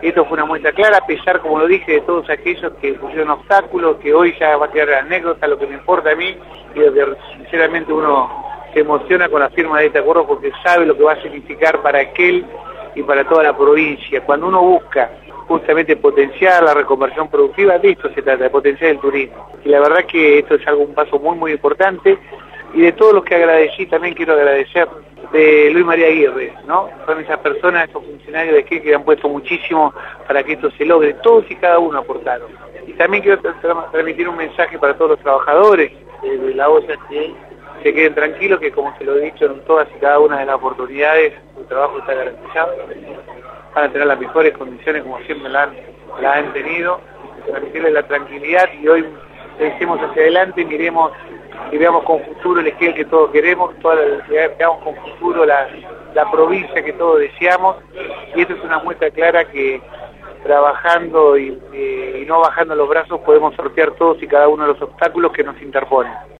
Esto fue una muestra clara, a pesar, como lo dije, de todos aquellos que pusieron obstáculos, que hoy ya va a quedar anécdota, lo que me importa a mí, y lo que sinceramente uno se emociona con la firma de este acuerdo porque sabe lo que va a significar para aquel y para toda la provincia. Cuando uno busca justamente potenciar la reconversión productiva, de esto se trata, de potenciar el turismo. Y la verdad que esto es un paso muy importante, y de todos los que agradecí también quiero agradecer de Luis María Aguirre, ¿no? Son esas personas, esos funcionarios de aquí que han puesto muchísimo para que esto se logre, todos y cada uno aportaron. Y también quiero transmitir un mensaje para todos los trabajadores de la olla, que se queden tranquilos, que como se lo he dicho en todas y cada una de las oportunidades, su trabajo está garantizado, van a tener las mejores condiciones como siempre la han tenido, transmitirles la tranquilidad, y hoy pensemos hacia adelante, miremos y veamos con futuro el Esquel que todos queremos, veamos con futuro la provincia que todos deseamos, y esto es una muestra clara que trabajando y no bajando los brazos podemos sortear todos y cada uno de los obstáculos que nos interponen.